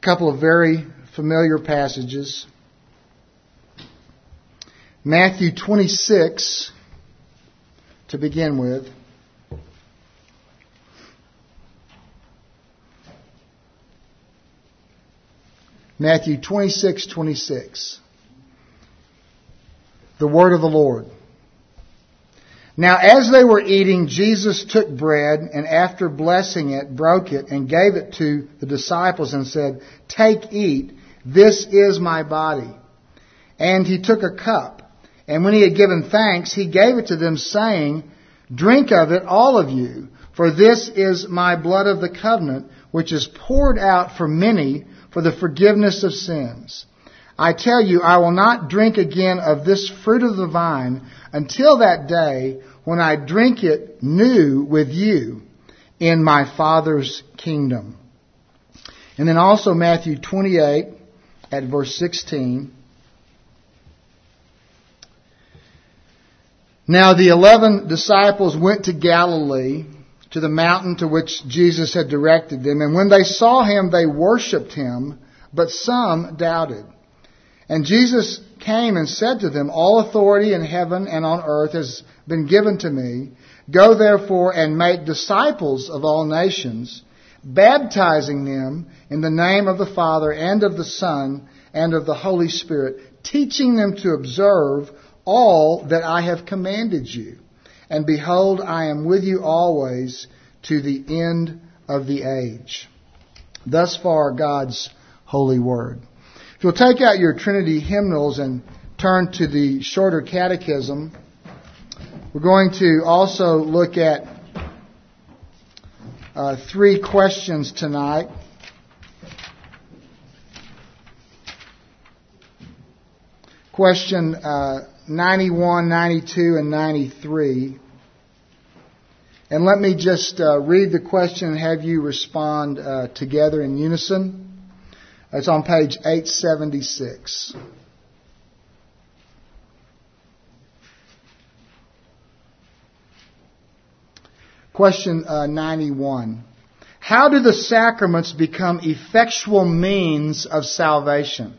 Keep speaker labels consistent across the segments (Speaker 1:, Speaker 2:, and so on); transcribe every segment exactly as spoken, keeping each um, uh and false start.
Speaker 1: couple of very familiar passages. Matthew twenty-six, to begin with. Matthew twenty-six, twenty-six. The word of the Lord. Now as they were eating, Jesus took bread, and after blessing it, broke it, and gave it to the disciples, and said, "Take, eat, this is my body." And he took a cup, and when he had given thanks, he gave it to them, saying, "Drink of it, all of you, for this is my blood of the covenant, which is poured out for many for the forgiveness of sins. I tell you, I will not drink again of this fruit of the vine until that day when I drink it new with you in my Father's kingdom." And then also Matthew twenty-eight at verse sixteen. Now the eleven disciples went to Galilee, to the mountain to which Jesus had directed them. And when they saw him, they worshipped him, but some doubted. And Jesus came and said to them, "All authority in heaven and on earth has been given to me. Go therefore and make disciples of all nations, baptizing them in the name of the Father and of the Son and of the Holy Spirit, teaching them to observe all that I have commanded you. And behold, I am with you always to the end of the age." Thus far, God's holy word. If you'll take out your Trinity hymnals and turn to the shorter catechism, we're going to also look at uh, three questions tonight. Question uh, ninety-one, ninety-two, and ninety-three. And let me just uh, read the question and have you respond uh, together in unison. It's on page eight seventy-six. Question uh, ninety-one. How do the sacraments become effectual means of salvation?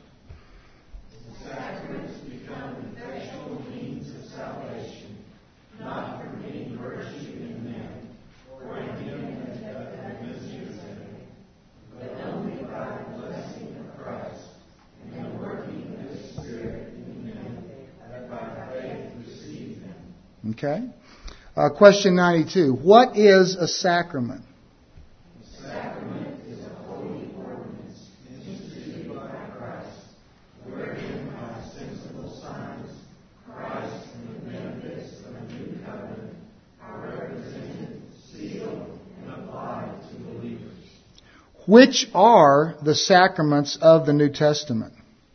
Speaker 1: Okay. Uh, question ninety-two. What is a sacrament?
Speaker 2: A sacrament is a holy ordinance instituted by Christ, wherein by sensible signs Christ, in the benefits of a new covenant, are represented, sealed, and applied to believers.
Speaker 1: Which are the sacraments of the New Testament?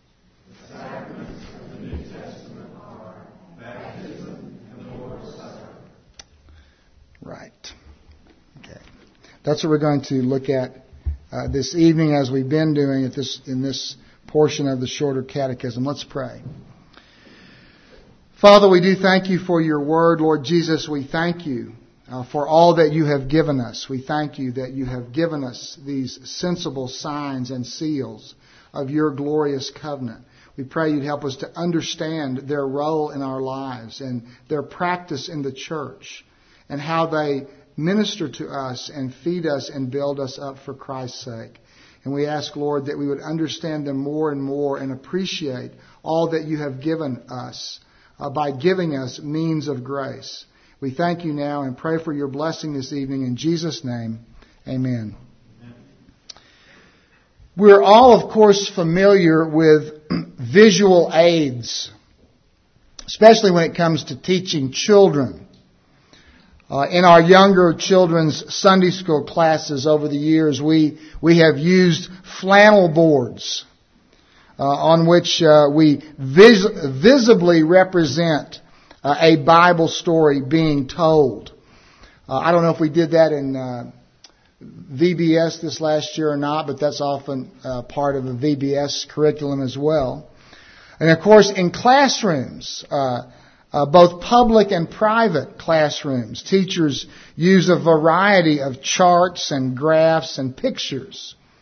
Speaker 1: That's what we're going to look at uh, this evening, as we've been doing at this in this portion of the shorter catechism. Let's pray. Father, we do thank you for your word. Lord Jesus, we thank you uh, for all that you have given us. We thank you that you have given us these sensible signs and seals of your glorious covenant. We pray you'd help us to understand their role in our lives and their practice in the church and how they minister to us and feed us and build us up for Christ's sake. And we ask, Lord, that we would understand them more and more and appreciate all that you have given us uh, by giving us means of grace. We thank you now and pray for your blessing this evening. In Jesus' name, amen. Amen. We're all, of course, familiar with visual aids, especially when it comes to teaching children. Uh, in our younger children's Sunday school classes over the years, we we have used flannel boards uh, on which uh, we vis- visibly represent uh, a Bible story being told. Uh, I don't know if we did that in uh, V B S this last year or not, but that's often uh, part of a V B S curriculum as well. And of course, in classrooms, uh, Uh, both public and private classrooms, teachers use a variety of charts and graphs and pictures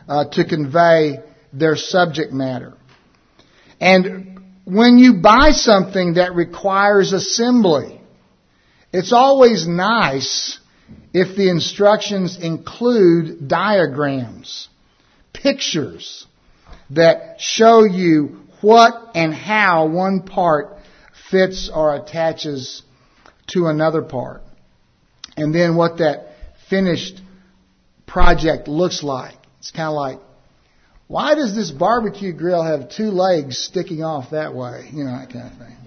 Speaker 1: uh, to convey their subject matter. And when you buy something that requires assembly, it's always nice if the instructions include diagrams, pictures that show you what and how one part fits or attaches to another part. And then what that finished project looks like. It's kind of like, why does this barbecue grill have two legs sticking off that way? You know, that kind of thing.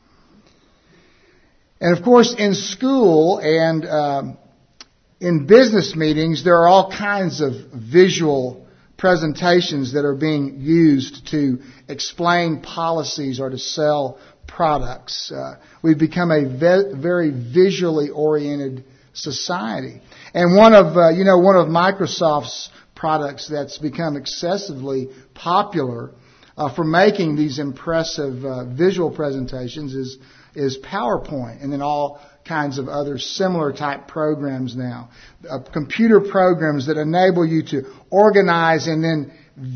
Speaker 1: And of course, in school and um, in business meetings, there are all kinds of visual presentations that are being used to explain policies or to sell products. Uh, we've become a ve- very visually oriented society. And one of, uh, you know, one of Microsoft's products that's become excessively popular uh, for making these impressive uh, visual presentations is is PowerPoint, and then all kinds of other similar type programs now. Uh, computer programs that enable you to organize and then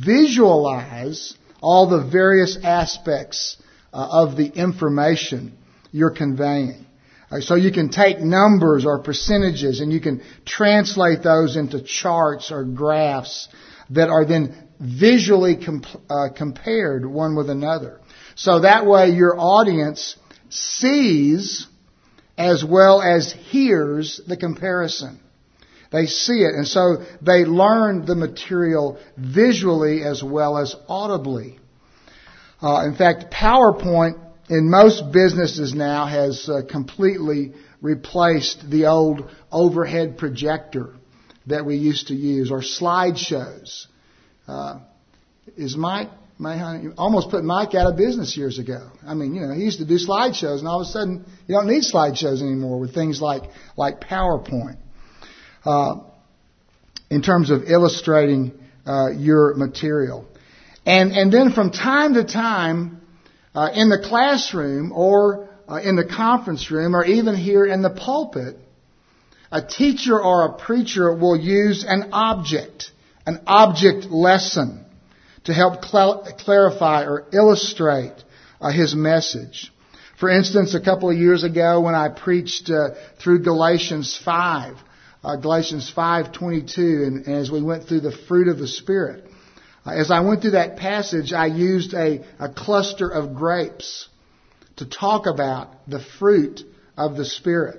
Speaker 1: visualize all the various aspects uh, of the information you're conveying. Uh, so you can take numbers or percentages and you can translate those into charts or graphs that are then visually comp- uh, compared one with another. So that way your audience sees as well as hears the comparison. They see it, and so they learn the material visually as well as audibly. Uh, in fact, PowerPoint in most businesses now has uh, completely replaced the old overhead projector that we used to use, or slideshows. Uh, is Mike, my honey, almost put Mike out of business years ago. I mean, you know, he used to do slideshows, and all of a sudden, you don't need slideshows anymore with things like like PowerPoint. Uh, in terms of illustrating uh, your material. And and then from time to time, uh, in the classroom or uh, in the conference room or even here in the pulpit, a teacher or a preacher will use an object, an object lesson to help cl- clarify or illustrate uh, his message. For instance, a couple of years ago when I preached uh, through Galatians five, Uh, Galatians five twenty-two, and, and as we went through the fruit of the Spirit. Uh, as I went through that passage, I used a, a cluster of grapes to talk about the fruit of the Spirit.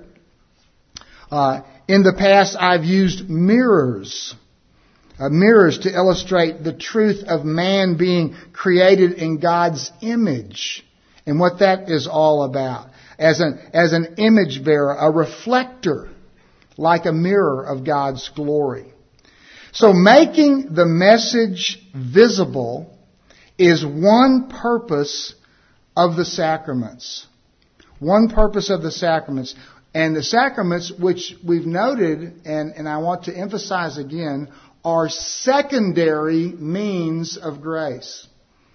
Speaker 1: Uh, in the past, I've used mirrors, uh, mirrors to illustrate the truth of man being created in God's image and what that is all about. As an, as an image bearer, a reflector, like a mirror of God's glory. So making the message visible is one purpose of the sacraments. One purpose of the sacraments. And the sacraments, which we've noted, and, and I want to emphasize again, are secondary means of grace.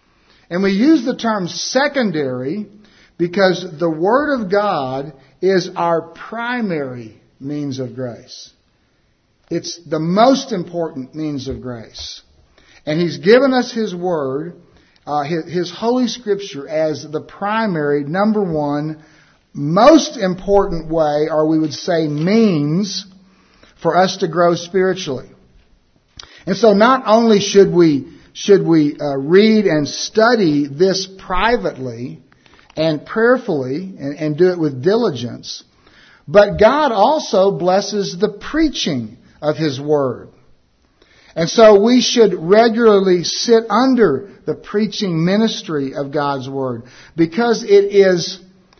Speaker 1: And we use the term secondary because the Word of God is our primary means of grace. It's the most important means of grace. And He's given us His Word, uh, his, his Holy Scripture, as the primary, number one, most important way, or we would say means, for us to grow spiritually. And so not only should we, should we uh, read and study this privately and prayerfully and, and do it with diligence, but God also blesses the preaching of His Word. And so we should regularly sit under the preaching ministry of God's Word, because it is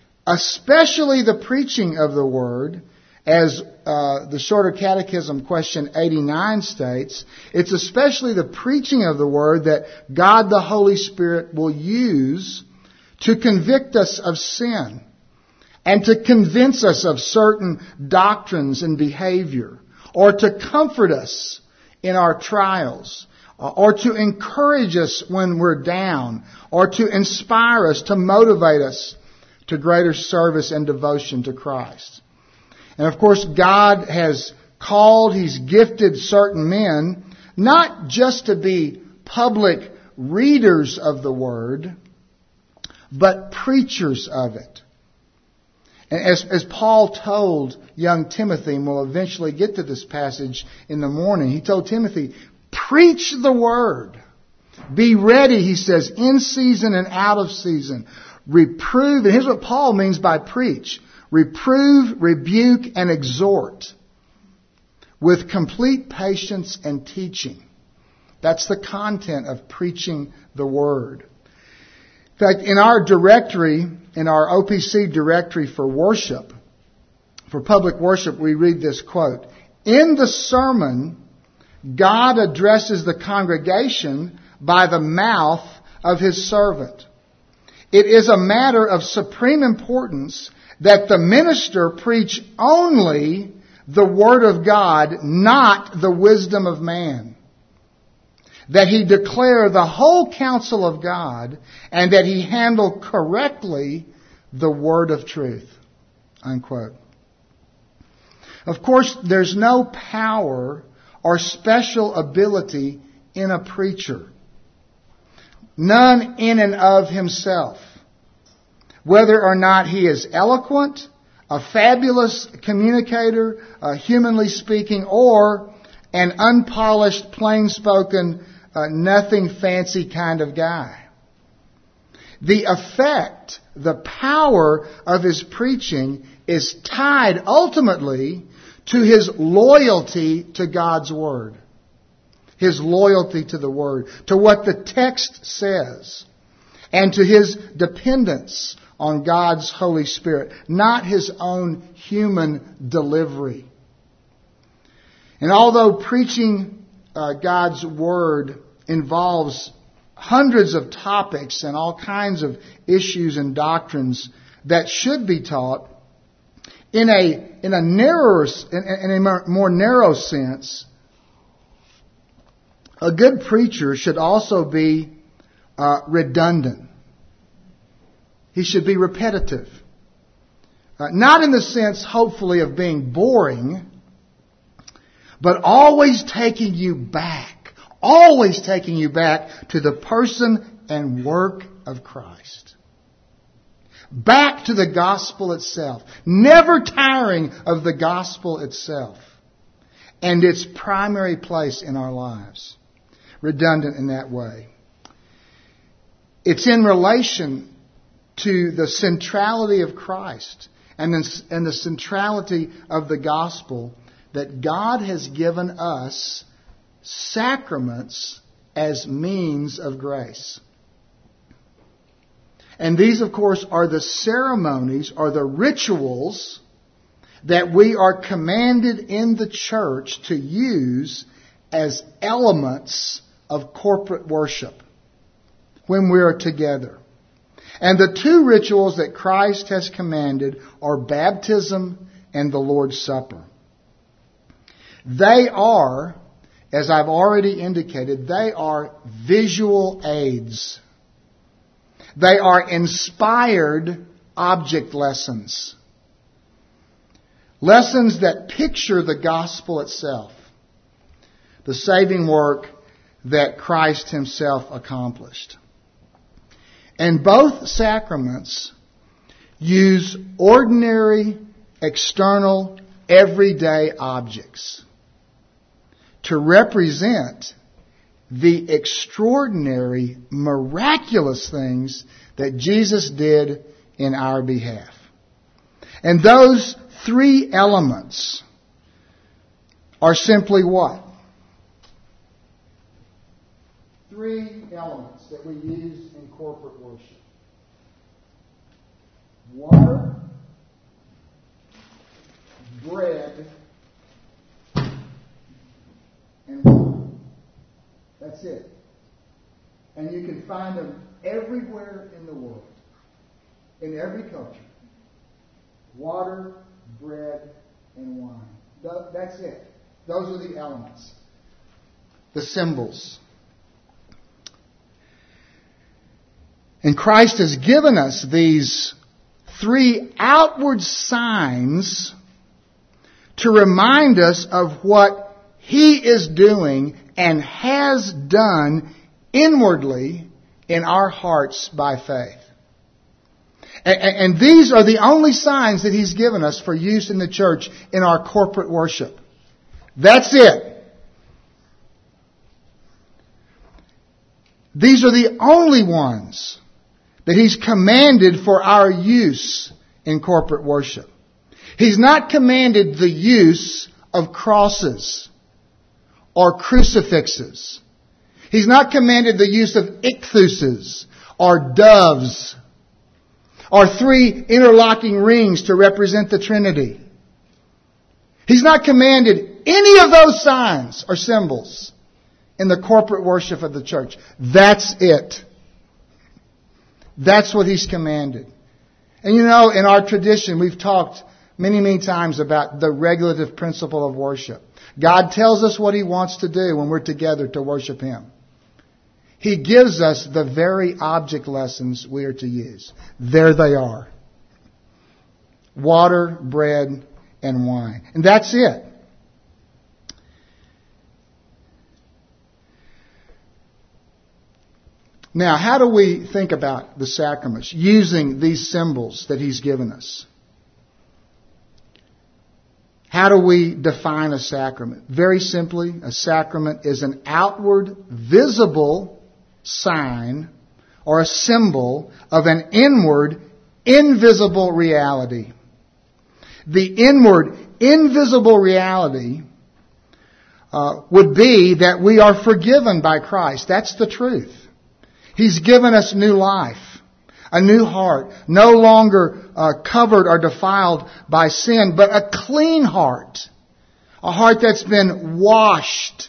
Speaker 1: especially the preaching of the Word, as uh, the Shorter Catechism question eighty-nine states, it's especially the preaching of the Word that God the Holy Spirit will use to convict us of sin, and to convince us of certain doctrines and behavior, or to comfort us in our trials, or to encourage us when we're down, or to inspire us, to motivate us to greater service and devotion to Christ. And of course, God has called, He's gifted certain men not just to be public readers of the Word, but preachers of it. And as, as Paul told young Timothy, and we'll eventually get to this passage in the morning, he told Timothy, preach the Word. Be ready, he says, in season and out of season. Reprove, and here's what Paul means by preach. Reprove, rebuke, and exhort with complete patience and teaching. That's the content of preaching the Word. In fact, in our directory, in our O P C directory for worship, for public worship, we read this quote. In the sermon, God addresses the congregation by the mouth of His servant. It is a matter of supreme importance that the minister preach only the Word of God, not the wisdom of man. That he declare the whole counsel of God, and that he handle correctly the word of truth. Unquote. Of course, there's no power or special ability in a preacher. None in and of himself. Whether or not he is eloquent, a fabulous communicator, uh, humanly speaking, or an unpolished, plain-spoken, uh, nothing fancy kind of guy. The effect, the power of his preaching is tied ultimately to his loyalty to God's Word. His loyalty to the Word, to what the text says, and to his dependence on God's Holy Spirit, not his own human delivery. And although preaching uh, God's Word involves hundreds of topics and all kinds of issues and doctrines that should be taught, in a in a narrower, in, in a more narrow sense, a good preacher should also be uh, redundant. He should be repetitive. Uh, not in the sense, hopefully, of being boring, but always taking you back, always taking you back to the person and work of Christ. Back to the gospel itself. Never tiring of the gospel itself and its primary place in our lives. Redundant in that way. It's in relation to the centrality of Christ and the, and the centrality of the gospel that God has given us sacraments as means of grace. And these, of course, are the ceremonies or the rituals that we are commanded in the church to use as elements of corporate worship when we are together. And the two rituals that Christ has commanded are baptism and the Lord's Supper. They are, as I've already indicated, they are visual aids. They are inspired object lessons. Lessons that picture the gospel itself. The saving work that Christ Himself accomplished. And both sacraments use ordinary, external, everyday objects to represent the extraordinary, miraculous things that Jesus did in our behalf. And those three elements are simply what? Three elements that we use in corporate worship. Water, bread, and wine. That's it. And you can find them everywhere in the world. In every culture. Water, bread, and wine. That's it. Those are the elements. The symbols. And Christ has given us these three outward signs to remind us of what He is doing and has done inwardly in our hearts by faith. And these are the only signs that He's given us for use in the church in our corporate worship. That's it. These are the only ones that He's commanded for our use in corporate worship. He's not commanded the use of crosses or crucifixes. He's not commanded the use of ichthuses or doves or three interlocking rings to represent the Trinity. He's not commanded any of those signs or symbols in the corporate worship of the church. That's it. That's what He's commanded. And you know, in our tradition, we've talked many, many times about the regulative principle of worship. God tells us what He wants to do when we're together to worship Him. He gives us the very object lessons we are to use. There they are. Water, bread, and wine. And that's it. Now, how do we think about the sacraments using these symbols that He's given us? How do we define a sacrament? Very simply, a sacrament is an outward, visible sign or a symbol of an inward, invisible reality. The inward, invisible reality uh, would be that we are forgiven by Christ. That's the truth. He's given us new life, a new heart, no longer uh, covered or defiled by sin, but a clean heart, a heart that's been washed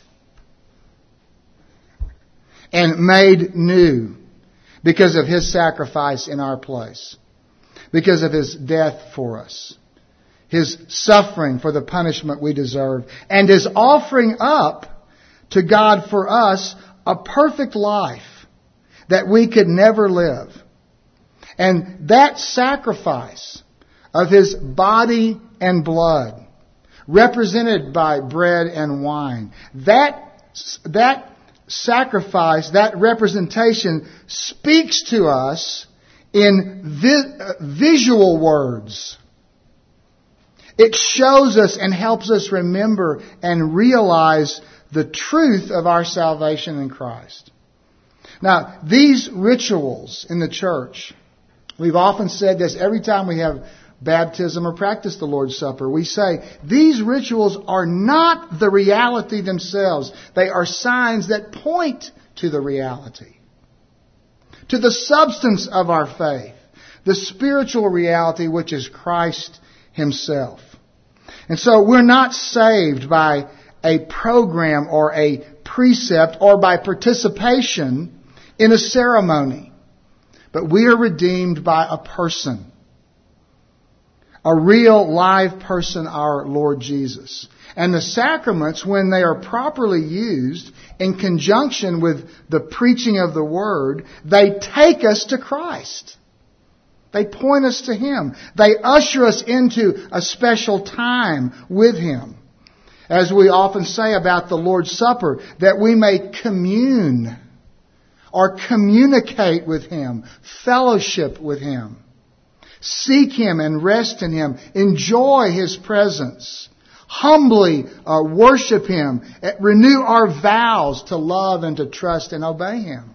Speaker 1: and made new because of His sacrifice in our place, because of His death for us, His suffering for the punishment we deserve, and His offering up to God for us a perfect life that we could never live. And that sacrifice of His body and blood, represented by bread and wine, that, that sacrifice, that representation speaks to us in vi- visual words. It shows us and helps us remember and realize the truth of our salvation in Christ. Now, these rituals in the church, we've often said this every time we have baptism or practice the Lord's Supper. We say, these rituals are not the reality themselves. They are signs that point to the reality, to the substance of our faith, the spiritual reality which is Christ Himself. And so we're not saved by a program or a precept or by participation in a ceremony, but we are redeemed by a person. A real live person, our Lord Jesus. And the sacraments, when they are properly used in conjunction with the preaching of the Word, they take us to Christ. They point us to Him. They usher us into a special time with Him. As we often say about the Lord's Supper, that we may commune or communicate with Him, fellowship with Him. Seek Him and rest in Him. Enjoy His presence. Humbly uh, worship Him. Renew our vows to love and to trust and obey Him.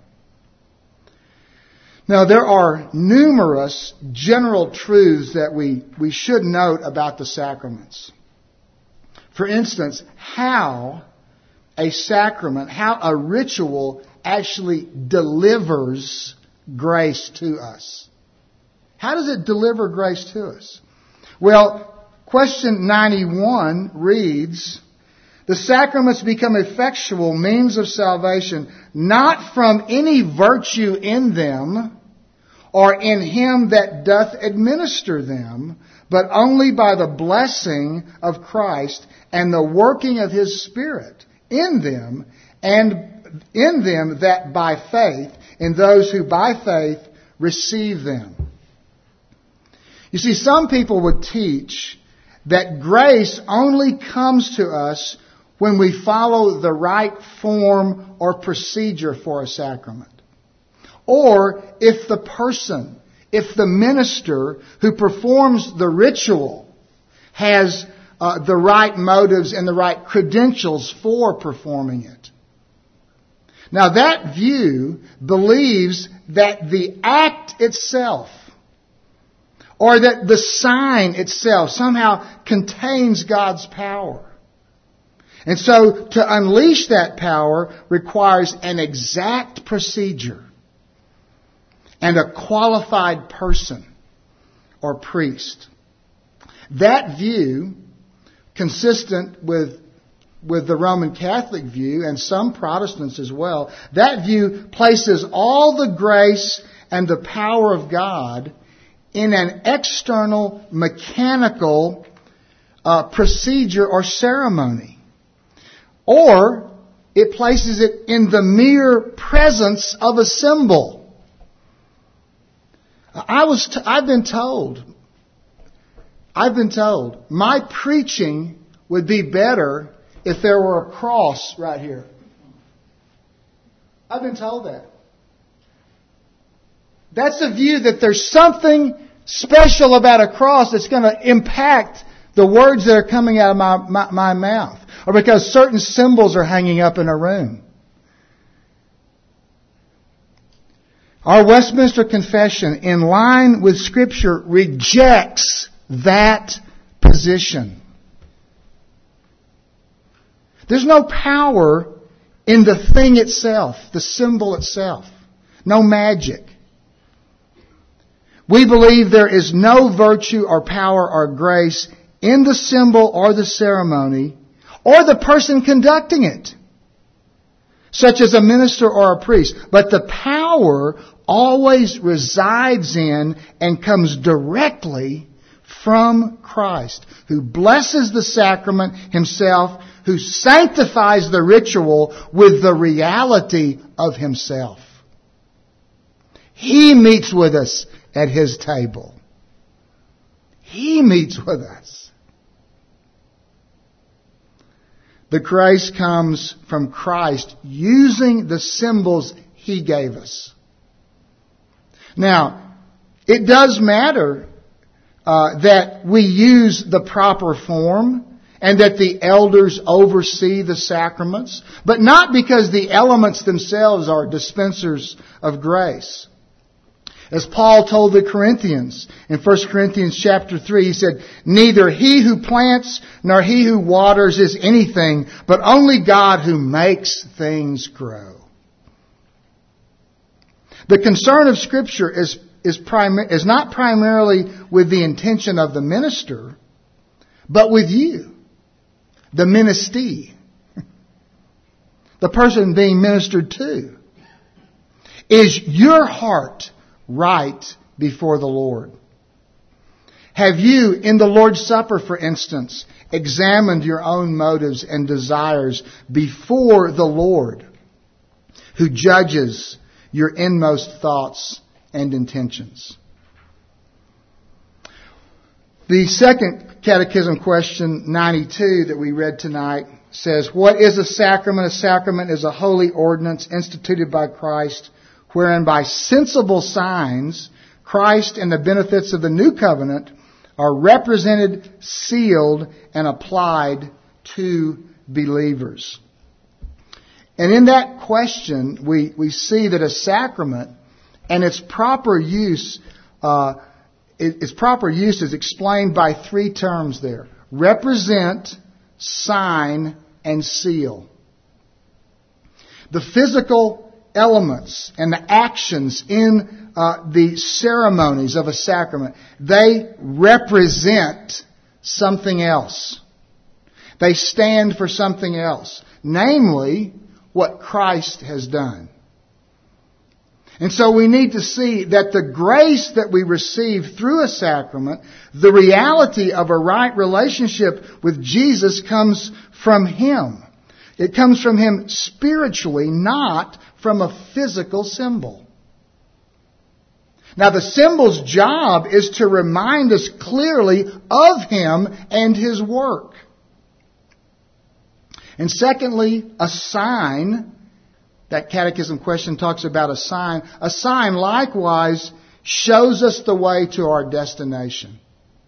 Speaker 1: Now, there are numerous general truths that we, we should note about the sacraments. For instance, how a sacrament, how a ritual actually delivers grace to us. How does it deliver grace to us? Well, question ninety-one reads, the sacraments become effectual means of salvation, not from any virtue in them or in Him that doth administer them, but only by the blessing of Christ and the working of His Spirit in them, and in them that by faith, in those who by faith receive them. You see, some people would teach that grace only comes to us when we follow the right form or procedure for a sacrament. Or if the person, if the minister who performs the ritual has uh, the right motives and the right credentials for performing it. Now that view believes that the act itself, or that the sign itself somehow contains God's power. And so to unleash that power requires an exact procedure and a qualified person or priest. That view, consistent with with the Roman Catholic view and some Protestants as well, that view places all the grace and the power of God in an external, mechanical uh, procedure or ceremony. Or it places it in the mere presence of a symbol. I was t- I've been told, I've been told, my preaching would be better if there were a cross right here. I've been told that. That's a view that there's something special about a cross that's going to impact the words that are coming out of my, my, my mouth. Or because certain symbols are hanging up in a room. Our Westminster Confession, in line with Scripture, rejects that position. There's no power in the thing itself, the symbol itself. No magic. We believe there is no virtue or power or grace in the symbol or the ceremony or the person conducting it, such as a minister or a priest. But the power always resides in and comes directly from Christ, who blesses the sacrament Himself, who sanctifies the ritual with the reality of Himself. He meets with us at His table. He meets with us. The grace comes from Christ using the symbols He gave us. Now, it does matter uh, that we use the proper form and that the elders oversee the sacraments, but not because the elements themselves are dispensers of grace. As Paul told the Corinthians in First Corinthians chapter three, he said, "Neither he who plants nor he who waters is anything, but only God who makes things grow." The concern of Scripture is is, prim- is not primarily with the intention of the minister, but with you, the ministee, the person being ministered to. Is your heart right before the Lord? Have you, in the Lord's Supper, for instance, examined your own motives and desires before the Lord, who judges your inmost thoughts and intentions? The second catechism question, ninety-two, that we read tonight says, "What is a sacrament? A sacrament is a holy ordinance instituted by Christ, wherein by sensible signs Christ and the benefits of the new covenant are represented, sealed, and applied to believers." And in that question, we, we see that a sacrament and its proper use, uh, its proper use is explained by three terms there: represent, sign, and seal. The physical elements and the actions in uh, the ceremonies of a sacrament, they represent something else. They stand for something else, namely what Christ has done. And so we need to see that the grace that we receive through a sacrament, the reality of a right relationship with Jesus, comes from Him. It comes from Him spiritually, not from a physical symbol. Now, the symbol's job is to remind us clearly of Him and His work. And secondly, a sign. That catechism question talks about a sign. A sign likewise shows us the way to our destination.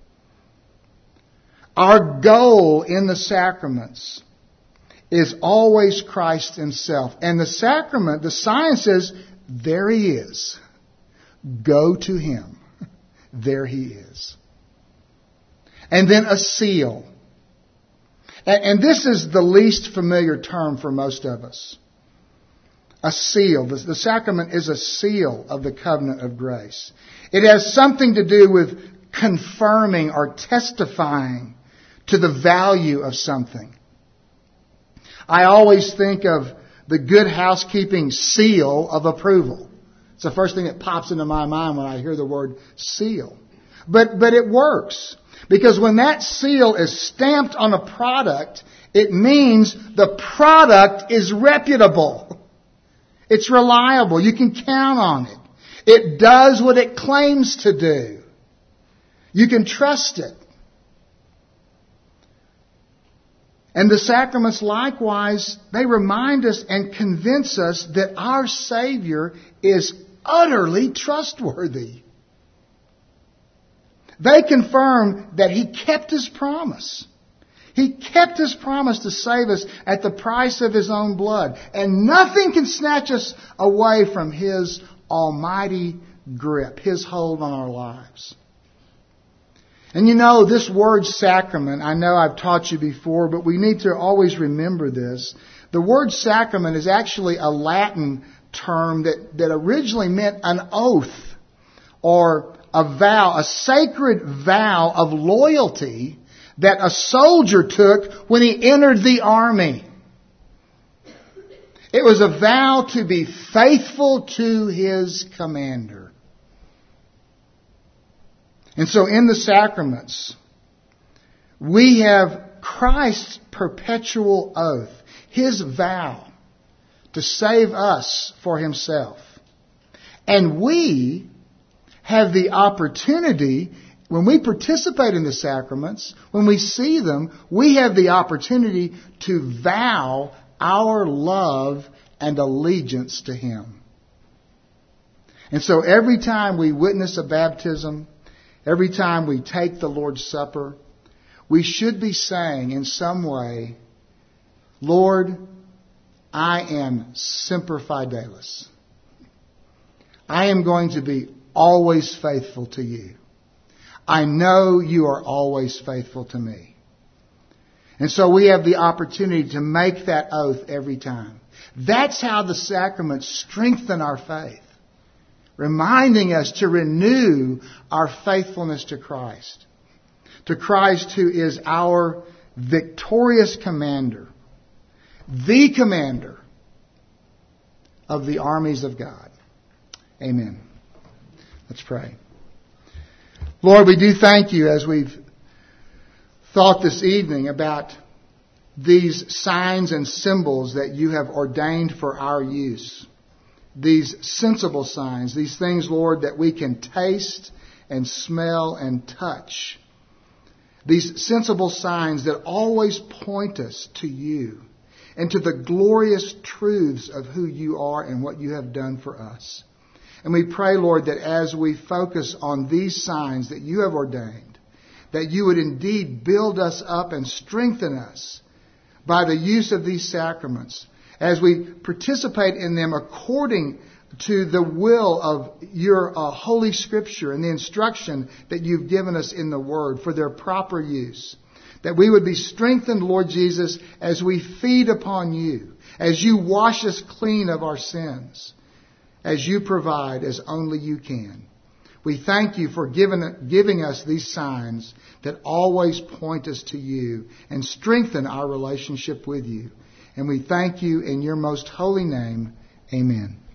Speaker 1: Our goal in the sacraments is always Christ Himself. And the sacrament, the sign says, there He is. Go to Him. There He is. And then a seal. And, and this is the least familiar term for most of us. A seal. The, the sacrament is a seal of the covenant of grace. It has something to do with confirming or testifying to the value of something. I always think of the Good Housekeeping seal of approval. It's the first thing that pops into my mind when I hear the word seal. But, but it works. Because when that seal is stamped on a product, it means the product is reputable. It's reliable. You can count on it. It does what it claims to do. You can trust it. And the sacraments likewise, they remind us and convince us that our Savior is utterly trustworthy. They confirm that He kept His promise. He kept His promise to save us at the price of His own blood. And nothing can snatch us away from His almighty grip, His hold on our lives. And you know, this word sacrament, I know I've taught you before, but we need to always remember this. The word sacrament is actually a Latin term that, that originally meant an oath or a vow, a sacred vow of loyalty that a soldier took when he entered the army. It was a vow to be faithful to his commander. And so in the sacraments, we have Christ's perpetual oath, His vow to save us for Himself. And we have the opportunity, when we participate in the sacraments, when we see them, we have the opportunity to vow our love and allegiance to Him. And so every time we witness a baptism, every time we take the Lord's Supper, we should be saying in some way, Lord, I am semper fidelis. I am going to be always faithful to you. I know you are always faithful to me. And so we have the opportunity to make that oath every time. That's how the sacraments strengthen our faith, reminding us to renew our faithfulness to Christ. To Christ, who is our victorious commander, the commander of the armies of God. Amen. Let's pray. Lord, we do thank you as we've thought this evening about these signs and symbols that you have ordained for our use. These sensible signs, these things, Lord, that we can taste and smell and touch. These sensible signs that always point us to you and to the glorious truths of who you are and what you have done for us. And we pray, Lord, that as we focus on these signs that you have ordained, that you would indeed build us up and strengthen us by the use of these sacraments, as we participate in them according to the will of your uh, Holy Scripture and the instruction that you've given us in the Word for their proper use. That we would be strengthened, Lord Jesus, as we feed upon you, as you wash us clean of our sins, as you provide as only you can. We thank you for giving, giving us these signs that always point us to you and strengthen our relationship with you. And we thank you in your most holy name. Amen.